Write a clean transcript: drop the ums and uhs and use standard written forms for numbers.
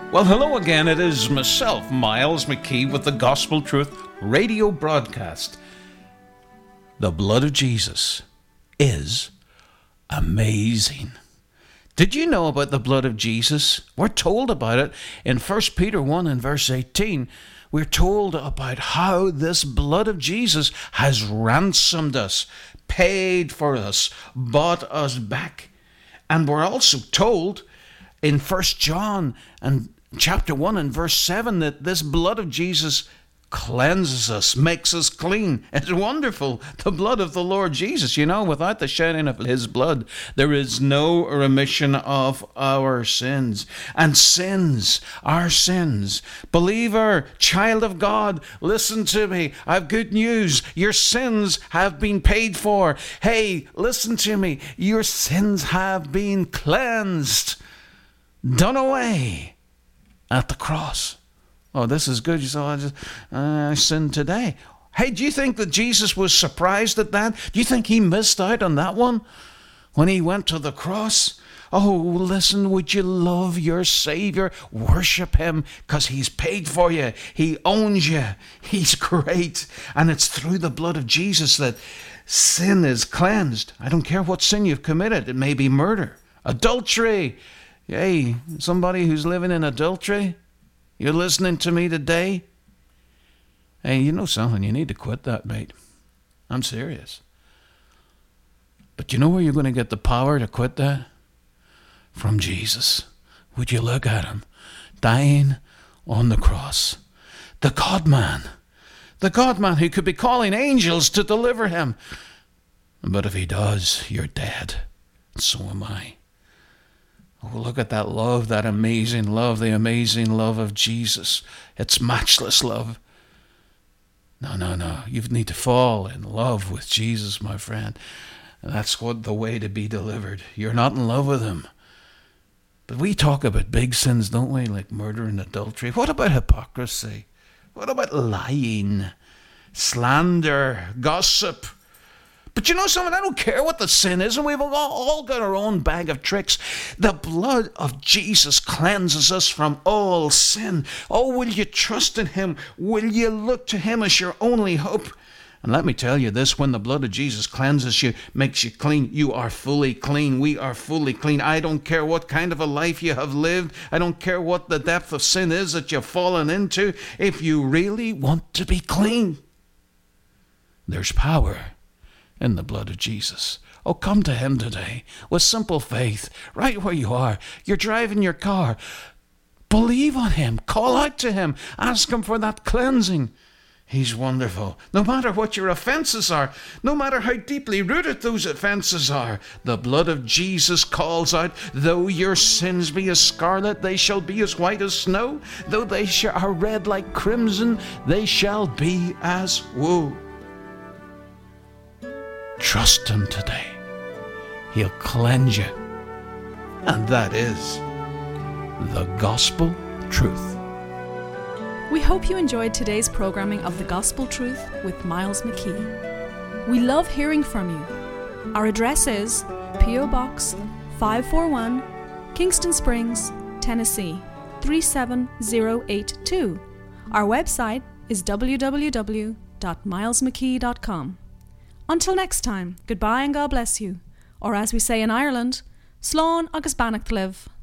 Well, hello again. It is myself, Miles McKee, with the Gospel Truth radio broadcast. The blood of Jesus is amazing. Did you know about the blood of Jesus? We're told about it in 1 Peter 1 and verse 18. We're told about how this blood of Jesus has ransomed us, paid for us, bought us back. And we're also told in 1 John and chapter 1 and verse 7 that this blood of Jesus cleanses us, makes us clean. It's wonderful. The blood of the Lord Jesus, without the shedding of his blood, there is no remission of our sins. And our sins. Believer, child of God, listen to me. I've good news. Your sins have been paid for. Hey, listen to me. Your sins have been cleansed, done away at the cross. Oh, this is good. You saw, I sinned today. Hey, do you think that Jesus was surprised at that? Do you think he missed out on that one when he went to the cross? Oh, listen, would you love your Savior? Worship him because he's paid for you. He owns you. He's great. And it's through the blood of Jesus that sin is cleansed. I don't care what sin you've committed. It may be murder, adultery. Hey, somebody who's living in adultery, you're listening to me today? Hey, you know something? You need to quit that, mate. I'm serious. But you know where you're going to get the power to quit that? From Jesus. Would you look at him? Dying on the cross. The God-man. The God-man who could be calling angels to deliver him. But if he does, you're dead. And so am I. Oh, look at that love, that amazing love, the amazing love of Jesus. It's matchless love. No. You need to fall in love with Jesus, my friend. And that's what the way to be delivered. You're not in love with him. But we talk about big sins, don't we? Like murder and adultery. What about hypocrisy? What about lying, slander, gossip? But you know something? I don't care what the sin is, and we've all got our own bag of tricks. The blood of Jesus cleanses us from all sin. Oh, will you trust in him? Will you look to him as your only hope? And let me tell you this, when the blood of Jesus cleanses you, makes you clean, you are fully clean. We are fully clean. I don't care what kind of a life you have lived. I don't care what the depth of sin is that you've fallen into. If you really want to be clean, there's power in the blood of Jesus. Oh, come to him today with simple faith, right where you are. You're driving your car. Believe on him. Call out to him. Ask him for that cleansing. He's wonderful. No matter what your offenses are, no matter how deeply rooted those offenses are, the blood of Jesus calls out, though your sins be as scarlet, they shall be as white as snow. Though they are red like crimson, they shall be as wool. Trust him today. He'll cleanse you. And that is the gospel truth. We hope you enjoyed today's programming of The Gospel Truth with Miles McKee. We love hearing from you. Our address is P.O. Box 541, Kingston Springs, Tennessee 37082. Our website is www.milesmckee.com. Until next time, goodbye and God bless you. Or as we say in Ireland, Slán agus Bannacht live.